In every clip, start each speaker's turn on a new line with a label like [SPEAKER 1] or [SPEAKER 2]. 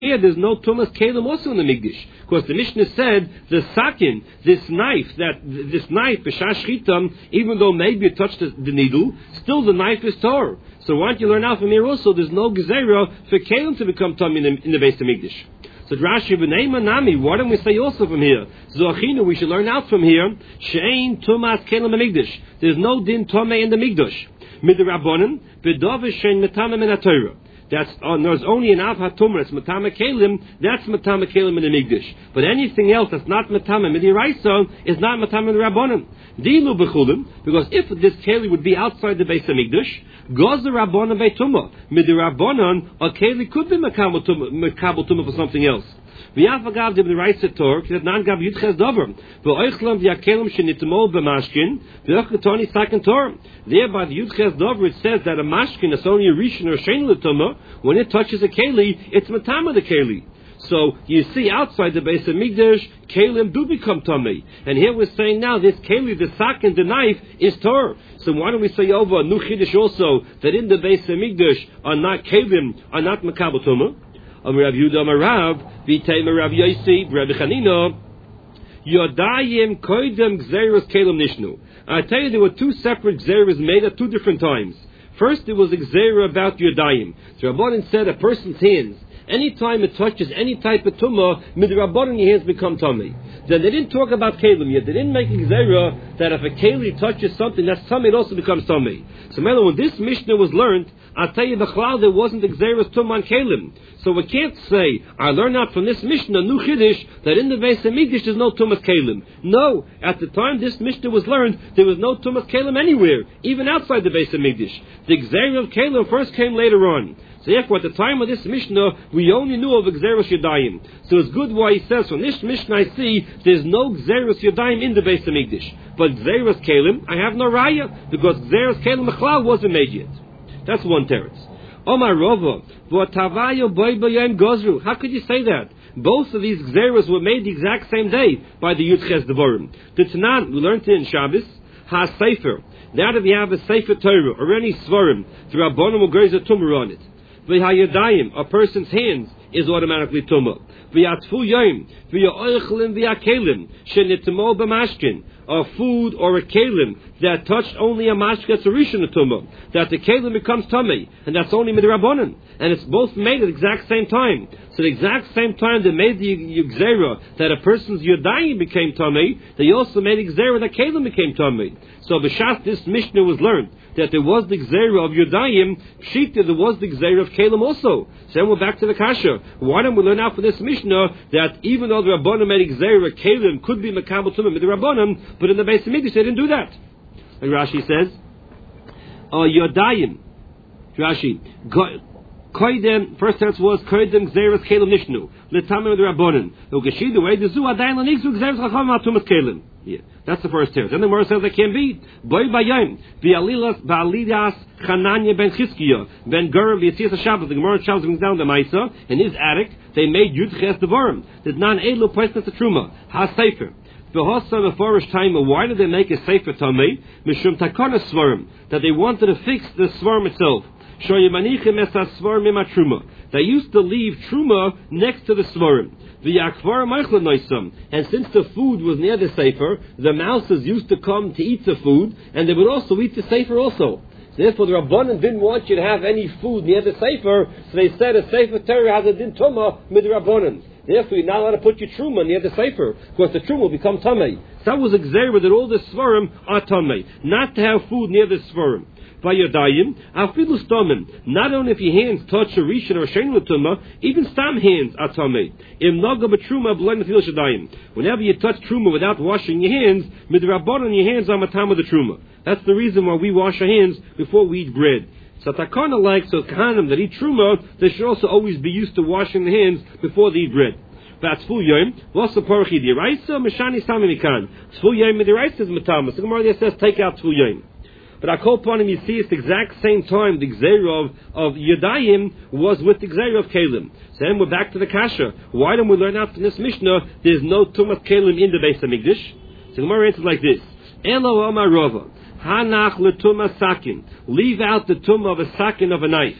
[SPEAKER 1] here there's no tumas kelim also in the Mikdash, because the Mishnah said the sakin, this knife, b'shashchitam, even though maybe it touched the needle, still the knife is tor. So why don't you learn out from here also? There's no gezerah for kelim to become tum in the Beis Hamikdash. So Rashi b'nei manami, why don't we say also from here? Zochinu, we should learn out from here. She'ein tumas kelim Hamikdash. There's no din tomei in the Mikdash. Midrabanan b'davish she'ein metameh min haTorah. There's only an av hatumah, it's matama kelim, that's matama kelim in the Mikdash. But anything else that's not matama midiraisa is not matama in the Rabbanon. Dilu b'chulim, because if this keli would be outside the Beis Hamikdash, goes the Rabbanon beituma. Midirabbanon, a keli could be makabel tumah for something else. V'yafagav de b'iraisa tor, k'tet nan gav yudches dover, v'oichlam v'yakelim shenitmol b'mashkin, v'ochletoni sakin tor. Thereby the yudches dover, it says that a mashkin is only a rishon or shein l'tumah. When it touches a keli, it's matama the keli. So you see, outside the Beis Hamikdash, kelim do become tummy. And here we're saying now this keli, the sakin, the knife, is tor. So why don't we say over nu chiddush also that in the Beis Hamikdash are not kelim, are not makabel tumah? Rav Yehuda Rav, V'tei Rav Yosi, Rav Chanina, Yodayim koidem gzeros kelim nishnu. I tell you, there were two separate gzeros made at two different times. First, there was a gzera about Yodayim. The Rabbanan said a person's hands, anytime it touches any type of tumah, midrabanan your hands become tummy. Then they didn't talk about kelim yet. They didn't make a gzera that if a keli touches something that's tummy, it also becomes tummy. So, when this Mishnah was learned, I'll tell you, b'chlal, there wasn't a gzera tumah on kelim. So we can't say, I learned out from this Mishnah, nu chiddush, that in the Beis Hamikdash there's no tumas kelim. No, at the time this Mishnah was learned, there was no tumas kelim anywhere, even outside the Beis Hamikdash. The gzera of kelim first came later on. So therefore, at the time of this Mishnah, we only knew of Gzeros Yadayim. So it's good why he says, from this Mishnah I see, there's no Gzeros Yadayim in the Beis Hamikdash. But Gzeros Kelim, I have no raya, because Gzeros Kelim Mechlal wasn't made yet. That's one teretz. Omar Rova, v'otavayo boy b'yom gozru. How could you say that? Both of these Gzeros were made the exact same day by the Yudches Devarim. The Tanan, we learned it in Shabbos, ha-sefer. Now that we have a Sefer Torah, or any Svarim, the Rabbanim will graze a tumor on it. V'hayadayim, a person's hands, is automatically tumah. V'yatfu yoim, v'ya'oichlim v'yakelim, shenitmo b'mashkin, a food or a kelim that touched only a mashkin, that's a rishon tumah, that the kelim becomes tummy, and that's only midrabanan, and it's both made at the exact same time. So the exact same time they made the gzera that a person's yodayim became tummy, they also made the gzera that kelim became tummy. So b'shas this Mishnah was learned that there was the gzera of yodayim, pshita there was the gzera of kelim also. So then we're back to the kasha. Why don't we learn out from this Mishnah that even though the Rabbanim made gzera, kelim could be makabel tumah with the Rabbanim, but in the Beis Hamikdash they didn't do that. And Rashi says, yodayim, Rashi, koidem, first sense was koidem gzeras kelim nishnu letamim with the Rabbanim. Ugeshi the way the zu adayin lanigzu gzeras chachamim atumas kelim. Yeah, that's the first teretz. Then the Gemara says that can be boy bayim v'alidas Chananya ben Chizkiya ben Gurav v'Yitzias Shabbos. The Gemara Shabbos brings down the Maisa in his attic. They made Yudches Devarim. That non elu poisnas the truma ha sefer. Why did they make a sefer tamei? Mishum takana svarim, that they wanted to fix the svarim itself. They used to leave truma next to the svarim. And since the food was near the sefer, the mouses used to come to eat the food, and they would also eat the sefer also. Therefore, the Rabbanan didn't want you to have any food near the sefer, so they said a sefer Torah has a din tumah mid Rabbanan. Therefore, you're not allowed to put your truma near the sefer, because the truma will become tamei. So that was a gzera that all the svarim are tamei, not to have food near the svarim. Vayodayim, afilu stomim. Not only if your hands touch a rishon or shein l'tumah, even stam hands are tamei. Im naga b'truma b'loy nefil shadayim. Whenever you touch truma without washing your hands, midrabanan your hands are matam of the truma. That's the reason why we wash our hands before we eat bread. So takana likes so kahanim that eat truma, they should also always be used to washing the hands before they eat bread. That's full yom. What's the parchi diraisa? Meshani samimikan. Full yom diraisa is matamas. The Gemara says take out full yom. But I call upon him, you see, it's the exact same time the gzera of Yodayim was with the gzera of Kelim. So then we're back to the kasha. Why don't we learn out from this Mishnah there's no tumas Kelim in the Beis Hamikdash? So the Gemara answers like this. Elo Amar Rava. Hanach letumah sakin. Leave out the tumah of a sakin of a knife.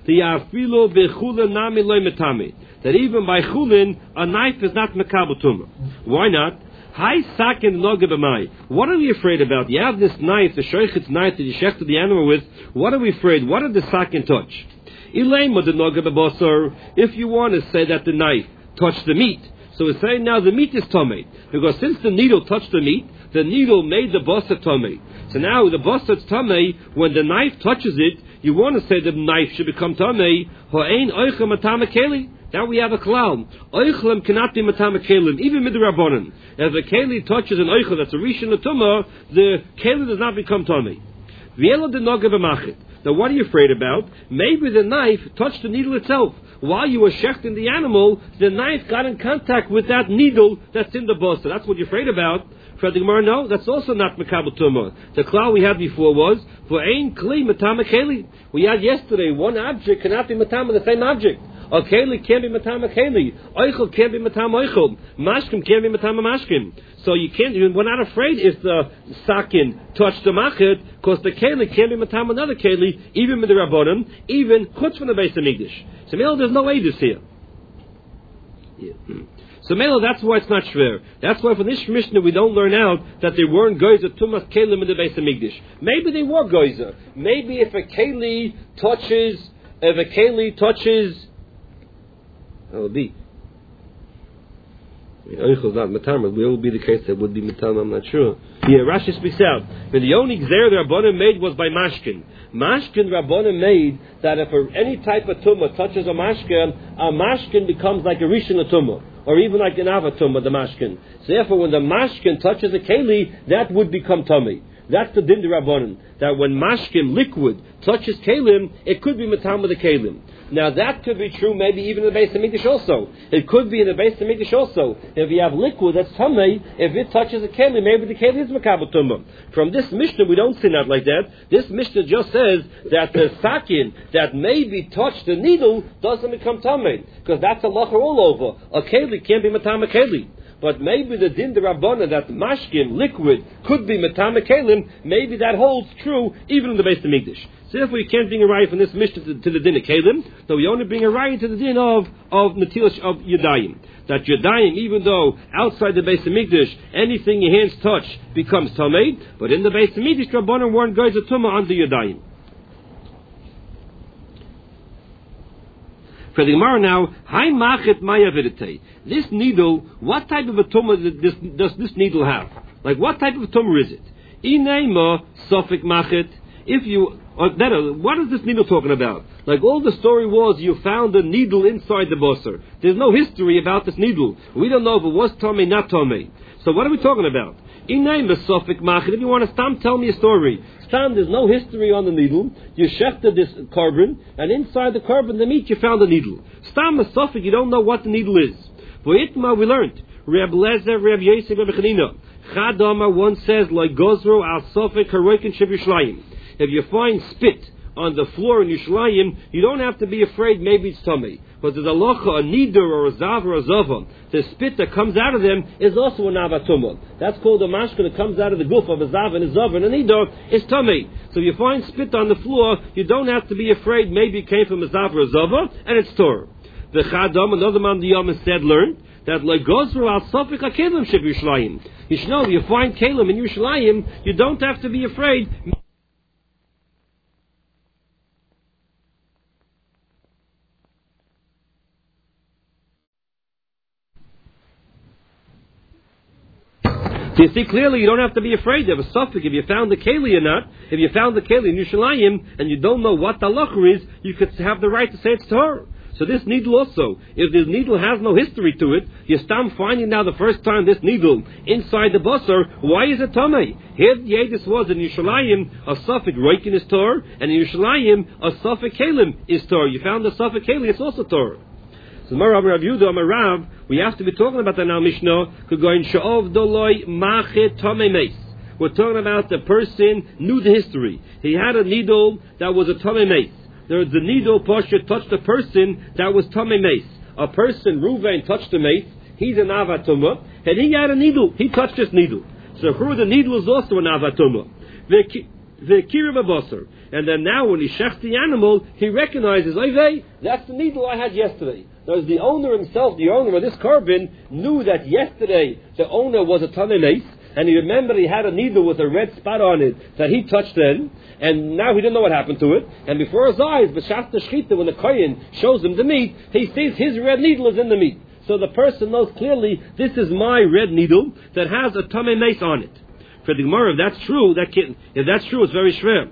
[SPEAKER 1] the afilo bechulin nami loy metame. That even by chulin, a knife is not mekabel tumah. Why not? Hai sakin noge b'mai. What are we afraid about? You have this knife, the shoichet's knife that you shechted the animal with. What are we afraid? What did the sakin touch? Ilema the noge b'basar. If you want to say that the knife touched the meat, so we're saying now the meat is tomei, because since the needle touched the meat, the needle made the basar tomei. So now the basar's tomei, when the knife touches it, you want to say the knife should become tomei. Ho'ein oichem matame keli. Now we have a cloud. Oichlem cannot be matame kelim, even midrabanan. If a keli touches an oichel that's a rishon tumah, the keli does not become tomei. V'elo de noge b'machit. Now what are you afraid about? Maybe the knife touched the needle itself. While you were shechting the animal, the knife got in contact with that needle that's in the basar. That's what you're afraid about. For the Gemara, no, that's also not mekabel tumah. The klal we had before was for ein kli matame keli. We had yesterday one object cannot be matame the same object. A keli can't be matame keli. Oichel can't be matame oichel. Mashkim can't be matame mashkim. So you can't. We're not afraid if the sakin touched the machet, because the keli can't be matame another keli, even with the rabbanim, even chutz from the Beis Hamikdash. So Melo, there's no edus here. Yeah. So Melo, that's why it's not shver. That's why from this Mishnah we don't learn out that they weren't geyser tumas kelim in the Beis Hamikdash. Maybe they were geyser. Maybe if a keli touches, that would be. Oichel is not matamar. It will be the case that would be matamar. I'm not sure. Yeah, Rashi speaks out. But the only gzer the Rabbanim made was by mashkin. Mashkin Rabbanim made that if any type of tumah touches a mashkin becomes like a rishon tumah, or even like an ava tumah, the mashkin. So therefore, when the mashkin touches a keli, that would become tummy. That's the din Rabbanan, that when mashkin, liquid, touches kelim, it could be matam with the kelim. Now that could be true maybe even in the Beis Hamikdash also. It could be in the Beis Hamikdash also. If you have liquid that's tamei, if it touches a kelim, maybe the kelim is makabel tumah. From this Mishnah we don't see that like that. This Mishnah just says that the sakin that maybe touched the needle doesn't become tamei, because that's a lacher all over. A kelim can't be matam a kelim. But maybe the din the Rabbana that mashkin, liquid, could be matame kelim, maybe that holds true even in the Beis Hamikdash. So therefore you can't bring a raya from this Mishnah to the din of kelim, so we only bring a raya to the din of netilas of yadayim. That yadayim, even though outside the Beis Hamikdash anything your hands touch becomes tamei, but in the Beis Hamikdash Rabbana weren't going to tumah under yadayim. For the Gemara now, Hai machet mayavidite. This needle, what type of a tumor does this needle have? Like what type of a tumor is it? Ineima sofik machet. What is this needle talking about? Like all the story was, you found a needle inside the basar. There's no history about this needle. We don't know if it was tomei, not tomei. So what are we talking about? Ineima sofik machet. If you want to tell me a story. There's no history on the needle. You shechted this carbon, and inside the carbon, the meat, you found a needle. Stam a suffix, you don't know what the needle is. For Itma, we learned. Reb Lezer, Reb Yosef, Reb Chanina. Chadama once says, like Gozro al Sofik Haroikin Sheb Yishlayim. If you find spit on the floor in Yishlayim, you don't have to be afraid maybe it's tummy. But there's a locha, a nider, or a zav, or a zava. The spit that comes out of them is also an avatumah. That's called a mashka that comes out of the guf of a zav and a zav and a nider is tummy. So if you find spit on the floor, you don't have to be afraid maybe it came from a zav or a zava, and it's torah. The chadam, another man the yom said, learned that like gozru al sofik hakelim sheb Yishlayim. You should know, if you find kelim in Yishlayim, you don't have to be afraid. So you see clearly you don't have to be afraid of a suffix. If you found the keli or not, if you found the keli in Yerushalayim and you don't know what the halacha is, you could have the right to say it's Torah. So this needle also, if this needle has no history to it, you start finding now the first time this needle inside the basar, why is it tamei? Here the Yedis was in Yerushalayim, a suffix roikin is Torah, and in Yerushalayim, a suffix kelim is Torah. You found the suffix keli, it's also Torah. So Rav Yehuda Amar Rav, we have to be talking about that now Mishnah. We're talking about the person knew the history. He had a needle that was a tamei meis. The needle posher touched a person that was tamei meis. A person, Ruvain, touched the meis. He's an avatumah, and he had a needle. He touched this needle. So the needle is also an avatumah. The kirim abasar. and then now when he shechts the animal, he recognizes, "Hey, that's the needle I had yesterday." Whereas the owner himself, the owner of this korban, knew that yesterday the owner was a tamei meis, and he remembered he had a needle with a red spot on it that he touched then, and now he didn't know what happened to it. And before his eyes, b'shas shechita, when the kohen shows him the meat, he sees his red needle is in the meat. So the person knows clearly, this is my red needle that has a tamei meis on it. For the Gemara, if that's true, it's very shver.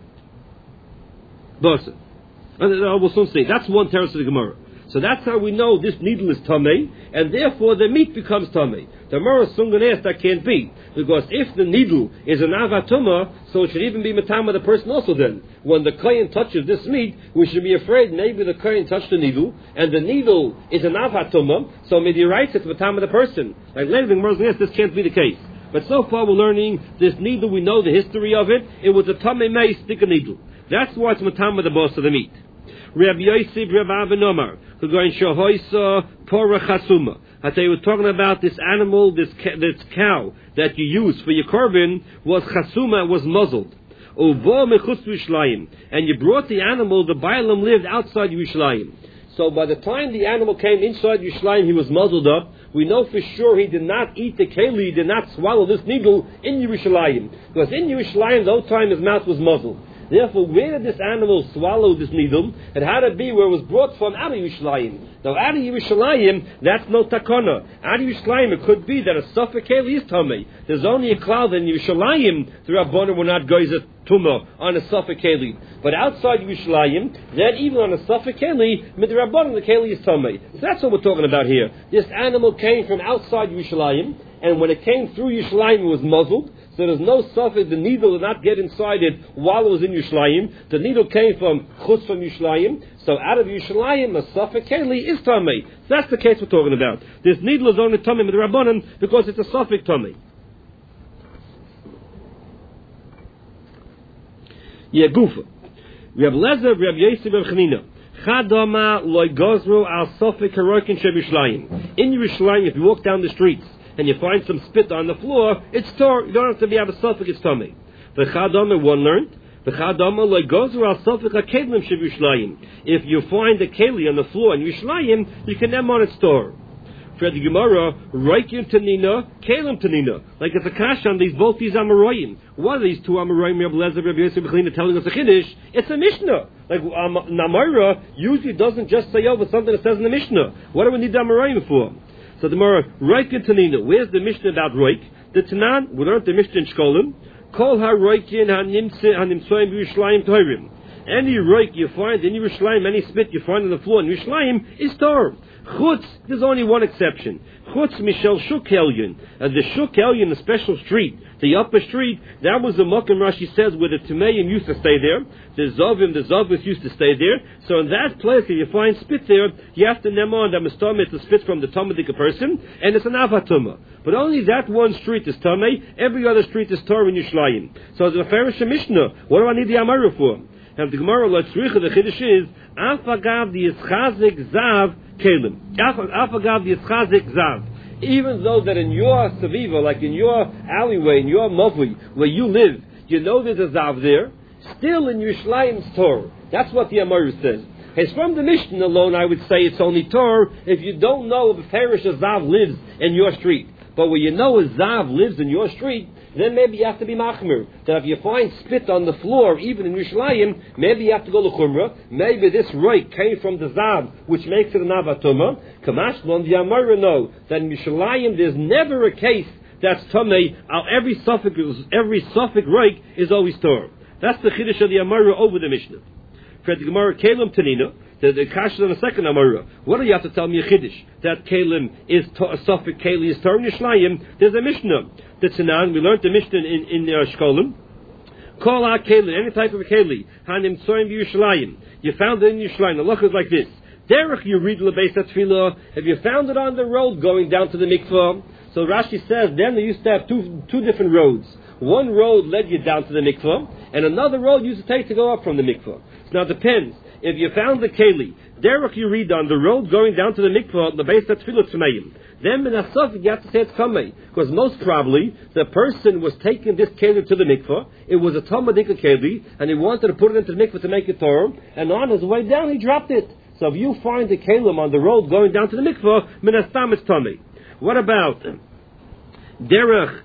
[SPEAKER 1] We'll soon see. That's one teretz of the Gemara. So that's how we know this needle is tamei, and therefore the meat becomes tamei. The Gemara is soon going to ask that can't be, because if the needle is an avatuma, so it should even be matama the person also then. When the kohen touches this meat, we should be afraid maybe the kohen touched the needle, and the needle is an avatuma, so maybe he writes it's matama the person. Like later the Gemara is going to ask this can't be the case. But so far we're learning this needle, we know the history of it. It was a tamei meis stick a needle. That's why it's matama the boss of the meat. Rabbi Yosef, Rabbi Avin Omar, who go in Shahoisa Pora Chasuma. I tell you, we're talking about this animal, this cow that you use for your korban was Chasuma, was muzzled. Uvo mechutz Yerushalayim, and you brought the animal. The Bailam lived outside Yerushalayim. So by the time the animal came inside Yerushalayim, he was muzzled up. We know for sure he did not eat the keli, he did not swallow this needle in Yerushalayim, because in Yerushalayim, the whole time his mouth was muzzled. Therefore, where did this animal swallow this needle? It had to be where it was brought from, out of Yerushalayim. Now, out of Yerushalayim, that's no takana. Out of Yerushalayim, it could be that a safek keli is tamei. There's only a cloud in Yerushalayim, the Rabbanan will not goyze tumah on a safek keli. But outside Yerushalayim, then even on a safek keli, with the Rabbanan, the keli is tamei. So that's what we're talking about here. This animal came from outside Yerushalayim, and when it came through Yerushalayim, it was muzzled. So there's no suffix, the needle did not get inside it while it was in Yerushalayim. The needle came from chutz from Yerushalayim. So out of Yerushalayim, a safek keli is tamei. So that's the case we're talking about. This needle is only tamei with the Rabbanan because it's a safek tamei. Yegufa. We have Lezer, we have Yosef, we have Chanina. Chadama loy gozru al safek harokin sheb Yerushalayim. In Yerushalayim, if you walk down the streets, and you find some spit on the floor, it's tor. You don't have to have a suffix, it's tamei. The Chadama, one learned. The Chadama like goes around suffix a kelim shev Yerushalayim. If you find a keli on the floor in Yerushalayim, you can name on its tor. For the Gemara, Roikim Tanina, Kelim Tanina. Like it's a kash on both these Amoraim. What are these two Amoraim, Rabbi Lezer, Rabbi Yosef, Bechlina, telling us a Chiddush? It's a Mishnah. Like Namara usually doesn't just say over something that says in the Mishnah. What do we need the Amoraim for? So the Gemara, Roikim Tanina. Where's the Mishnah about Roik? The Tanan, we learned the Mishnah in Shkolim. Kol ha-Roikin ha-Nimtsoim Yerushalayim Toirim. Any roik you find in Yerushalayim, any spit you find on the floor in Yerushalayim is tor. Chutz, there's only one exception. Chutz Mishel Shuk Elyon. The Shuk Elyon, the special street, the upper street, that was the Mokim Rashi says where the Tumeim used to stay there. The Zavim used to stay there. So in that place, if you find spit there, you have to nemon that Mistameh to spit from the Talmudic person, and it's an Avatuma. But only that one street is Tameh, every other street is Tor in Yerushalayim. So the Farish Mishnah, what do I need the Amara for? And the Gemara, the Chiddush is, Afagav the Yischazik Zav Kelim. Afagav the Yischazik Zav. Even though that in your Saviva, like in your alleyway, in your Mavli, where you live, you know there's a Zav there, still in Yerushalayim's Torah. That's what the Amar says. It's from the Mishnah alone, I would say it's only Torah if you don't know if a Farish Zav lives in your street. But when you know a Zav lives in your street, then maybe you have to be machmir. That if you find spit on the floor, even in Yerushalayim, maybe you have to go to Chumrah. Maybe this roik came from the Zav, which makes it an Avatuma. Kamashmon, the Amara know that in Yerushalayim there's never a case that's Tamei. Every suffix roik is always Torah. That's the Chiddush of the Amara over the Mishnah. For the Gemara, Kelim Tanina, the Kash on the second Amara. What do you have to tell me a Chiddush? That Kelim is a suffix Keli is Torah in Yerushalayim. There's a Mishnah. The Tanan, we learned the Mishnah in Shkolim. Call out Keli, any type of a Keli. Hanim Tzoyim Yerushalayim. You found it in Yerushalayim. The look is like this. Derech you read Lebeis Tefillah. If you found it on the road going down to the mikvah, so Rashi says then they used to have two different roads. One road led you down to the mikvah, and another road you used to take to go up from the mikvah. So now it depends. If you found the keli Derech you read on the road going down to the mikvah, the base of tefillah tmeim. Then in asaf you have to say it's tamei, because most probably the person was taking this keli to the mikvah. It was a tamadika keli, and he wanted to put it into the mikvah to make it torah. And on his way down, he dropped it. So if you find the kelim on the road going down to the mikvah, min astam it's tamei. What about derech?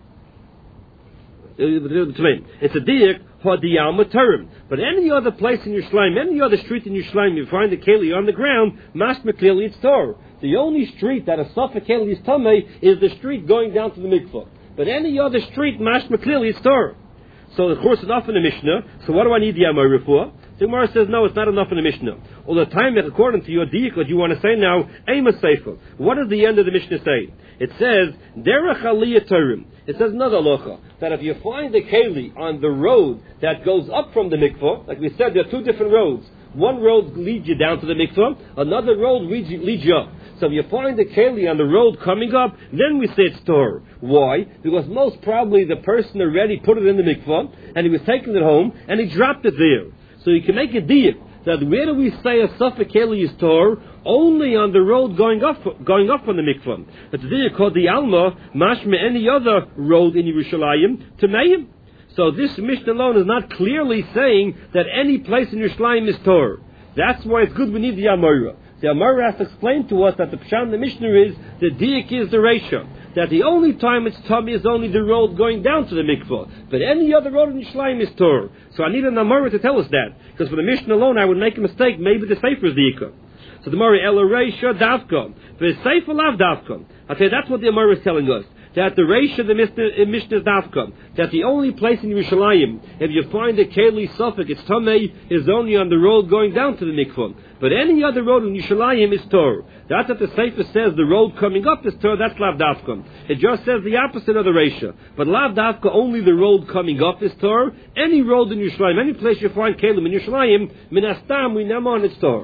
[SPEAKER 1] It's a diak hadiyal matarim. But any other place in Yerushalayim, any other street in Yerushalayim, you find the keli on the ground, mashma clearly it's torah. The only street that a safek keli is tamei is the street going down to the mikvah. But any other street, mashma clearly it's torah. So of course it's enough in the Mishnah. So what do I need the Amorah for? The Gemara says no, it's not enough in the Mishnah. All the time that according to your diak, what you want to say now, Eima Sefer. What does the end of the Mishnah say? It says Derech Aliyah Turim. It says another halacha that if you find the keli on the road that goes up from the mikvah, like we said, there are two different roads. One road leads you down to the mikvah, another road leads you up. So if you find the keli on the road coming up, then we say it's torah. Why? Because most probably the person already put it in the mikvah, and he was taking it home, and he dropped it there. So you can make a diak that where do we say a safek keli is torah? Only on the road going up from the mikvah. It's a diak called the alma, mashma any other road in Yerushalayim, to meim. So this Mishnah alone is not clearly saying that any place in Yerushalayim is torah. That's why it's good we need the Amorah. The Amorah has to explain to us that the Pshat in the Mishnah is the diak is the ratio. That the only time it's tummy is only the road going down to the mikvah. But any other road in Yerushalayim is torah. So I need an Amorah to tell us that. Because for the Mishnah alone I would make a mistake. Maybe the Sefer is diak. So the Amorah Ela Reisha Davka. The Sefer Lav Davka. Okay, that's what the Amorah is telling us. That the Reisha, the Mishnah is Davka. That the only place in Yerushalayim, if you find a Keli Suffolk, it's Tamei, is only on the road going down to the mikvah. But any other road in Yerushalayim is Torah. That's what the Sefer says, the road coming up is Torah, that's Lav Davka. It just says the opposite of the Reisha. But Lav Davka, only the road coming up is Torah. Any road in Yerushalayim, any place you find Kelim in Yerushalayim, Minastam, we name on it's Torah.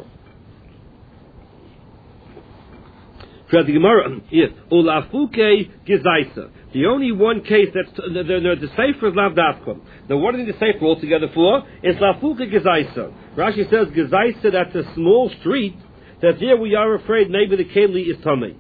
[SPEAKER 1] The Gemara, Ulafuke Gezaisa. The only one case that's the Sefer is Lav Davka. Now, what is the Sefer altogether for? It's Lafuke Gezaisa. Rashi says Gezaisa. That's a small street. That there we are afraid maybe the keli is tamei.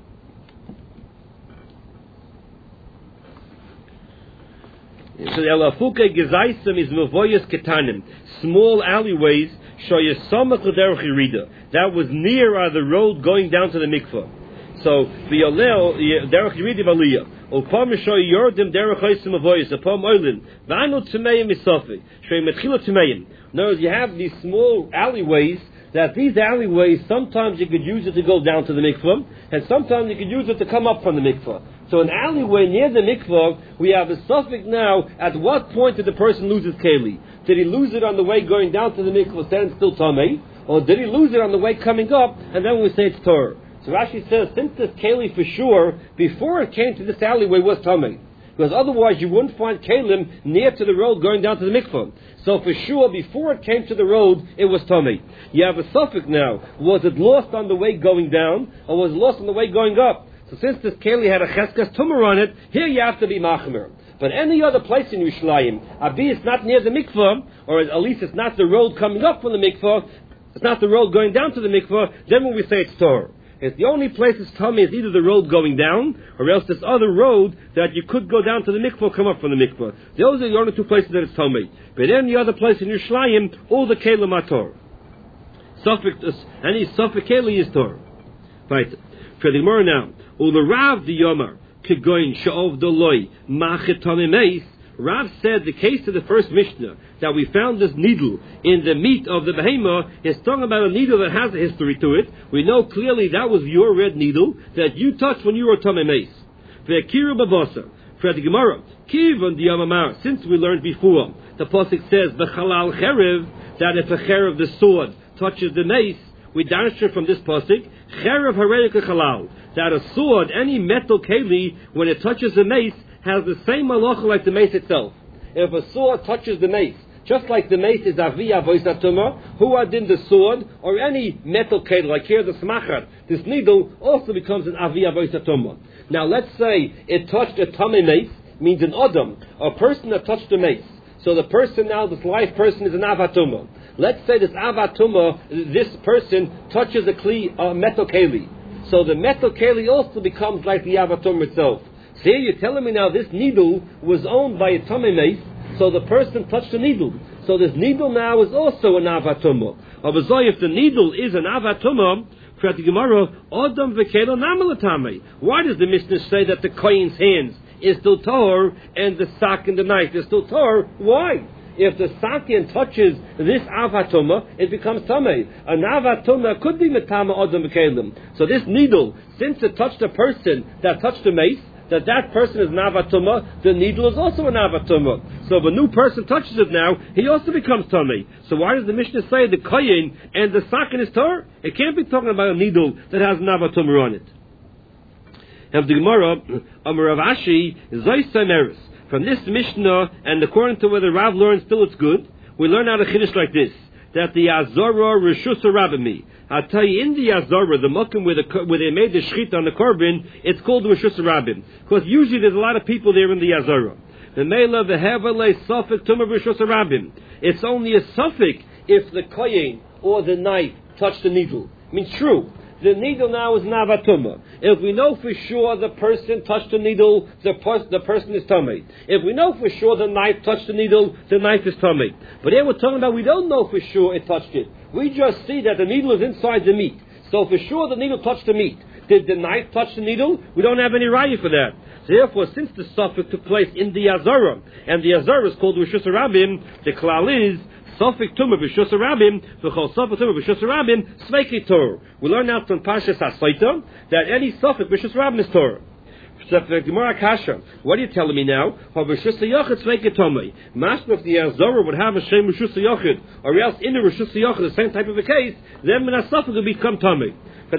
[SPEAKER 1] So the Lafuke Gezaisa is Mevoyas Ketanim. Small alleyways. Shoyasamach L'derech Yerida. That was near the road going down to the mikvah. So v'yolel derech Yerida v'aliyah. Upam shoy yordim derech ha'isem avoyis. Upam oilin v'anu tmeim misafik. Shoy metchila tmeim. In other words, you have these small alleyways. That these alleyways sometimes you could use it to go down to the mikvah, and sometimes you could use it to come up from the mikvah. So an alleyway near the mikvah, we have a suffix now. At what point did the person lose his keli? Did he lose it on the way going down to the mikvah, then it's still tamei? Or did he lose it on the way coming up, and then we say it's torah? So Rashi says, since this keli for sure, before it came to this alleyway, was tamei. Because otherwise you wouldn't find kelim near to the road going down to the mikvah. So for sure, before it came to the road, it was tamei. You have a suffix now. Was it lost on the way going down, or was it lost on the way going up? So since this keli had a cheskas tumor on it, here you have to be machmer. But any other place in Yerushalayim, abi it's not near the mikvah, or at least it's not the road coming up from the mikvah, it's not the road going down to the mikvah, then when we say it's torah. It's the only place it's tummy is either the road going down, or else this other road that you could go down to the mikvah or come up from the mikvah. Those are the only two places that it's tummy. But any other place in Yerushalayim, all the kelim are torah. Any safek keli is torah. Right. For the Gemara now, the Rav the Yomar could go in Sha'ov Doloi Machet Tamemeis. Rav said the case of the first Mishnah that we found this needle in the meat of the behemoth is talking about a needle that has a history to it. We know clearly that was your red needle that you touched when you were Tamemeis. Ve'kiru babasa. For the Gemara, Kivon the Yamamar. Since we learned before, the pasuk says V'chalal cherev, that if a cherev the sword touches the mace, we darshan from this pasuk cherev harei kechalal, that a sword, any metal keli, when it touches the mace, has the same malacha like the mace itself. If a sword touches the mace, just like the mace is avi avois atuma, who adin the sword, or any metal keli, like here the smachar, this needle also becomes an avi avois atuma. Now let's say it touched a tamei mace, means an adam, a person that touched the mace. So the person now, this live person, is an avatuma. Let's say this avatuma, this person touches a kli, metal keli. So the metal keli also becomes like the avatuma itself. So here you're telling me now this needle was owned by a tummy mace, so the person touched the needle. So this needle now is also an avatuma. If the needle is an avatuma, why does the Mishnah say that the kohen's hands is still tor and the sack and the knife is still tor? Why? If the sakin touches this avatuma, it becomes tamei. An avatuma could be metama odom v'kelim. So this needle, since it touched a person that touched the mace, that person is an avatuma, the needle is also an avatuma. So if a new person touches it now, he also becomes tamei. So why does the Mishnah say the kohen and the sakin is tor? It can't be talking about a needle that has an avatuma on it. And the Gemara, Rav Ashi, Zoy Semeris. From this Mishnah, and according to whether Rav learns still it's good, we learn out a chiddush like this, that the Azorah Reshus Rabimi. I'll tell you, in the Azorah, the Mokum where they made the shchita on the korban, it's called Reshus Rabim. Because usually there's a lot of people there in the Azorah. The Mela, the Hevelei, Suffolk, Tumah Reshus Rabim. It's only a suffix if the kohen or the knife touch the needle. I mean, true. The needle now is navatuma. If we know for sure the person touched the needle, the person is tummy. If we know for sure the knife touched the needle, the knife is tummy. But here we're talking about we don't know for sure it touched it. We just see that the needle is inside the meat. So for sure the needle touched the meat. Did the knife touch the needle? We don't have any raya for that. So therefore, since the suffix took place in the Azara, and the Azara is called Reshus Rabim, the klal is Sofik Tumah B'Shus Rabim, V'chol Sofik Tumah B'Shus Rabim, Sveiki Torah. We learn out from Parshas HaSoita that any Sofik B'Shus Rabim is Torah. Gemara Kasha, what are you telling me now? B'Shus Yochid Sveiki Tomei. Master of the Azara would have a Shem B'Shus Yochid, or else in the B'Shus Yochid, the same type of a case, then when a Sofik will become Tomei.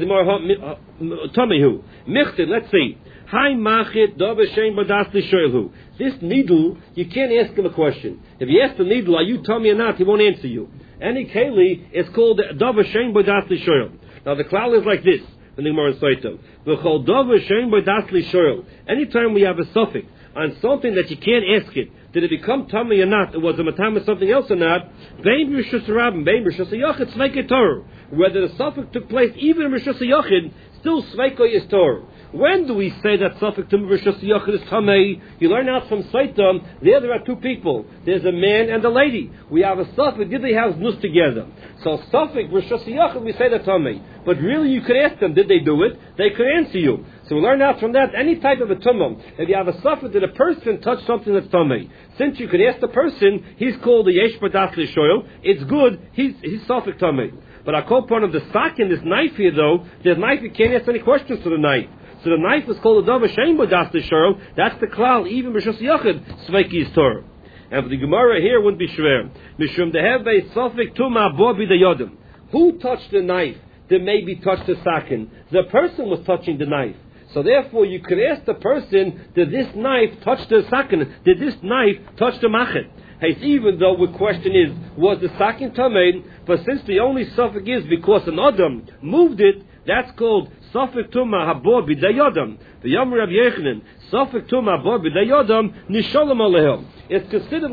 [SPEAKER 1] Tomei who? Michted, let's see. Hi machit dobeshem badasli shoylhu. This needle, you can't ask him a question. If you ask the needle, are you tummy or not, he won't answer you. Any keli is called dobeshem badasli shoyl. Now the klal is like this. In the Gemara Soita, v'chol dobeshem badasli shoyl. Anytime we have a suffix on something that you can't ask it, did it become tummy or not? It was a matam of something else or not? Bein b'reshus rabim, bein b'reshus yochid, sveikei Torah. Whether the suffix took place even in b'reshus yochid, still sveikei is Torah. When do we say that Suffolk Tumah B'Shus Yochid is Tamei? You learn out from Saitam, there are two people. There's a man and a lady. We have a Suffolk, did they have nus together? So Suffolk B'Shus Yochid, we say the Tamei. But really you could ask them, did they do it? They could answer you. So we learn out from that, any type of a Tumah, if you have a Suffolk, did a person touch something that's Tamei? Since you could ask the person, he's called the Yesh Badas L'Shoyel, it's good, he's Suffolk Tamei. But I call part of the sock in this knife here though, the knife, you can't ask any questions to the knife. So the knife is called a dava shein bodas l'shoro. That's the klal. Even b'shus yochid sveiki is Torah. And for the Gemara here wouldn't be shver. Mishum deheve sofik tuma bo b'dayodim. Who touched the knife? That maybe touched the sakin. The person was touching the knife. So therefore, you could ask the person: did this knife touch the sakin? Did this knife touch the machet? Hey, even though the question is, was the sakin tamein? But since the only suffix is because an adam moved it, that's called Sofik Tuma Habor B'Dayodam. The Yom Rav Yechanan, Sofik Tuma Habor B'Dayodam, Nisholem Alehim. It's considered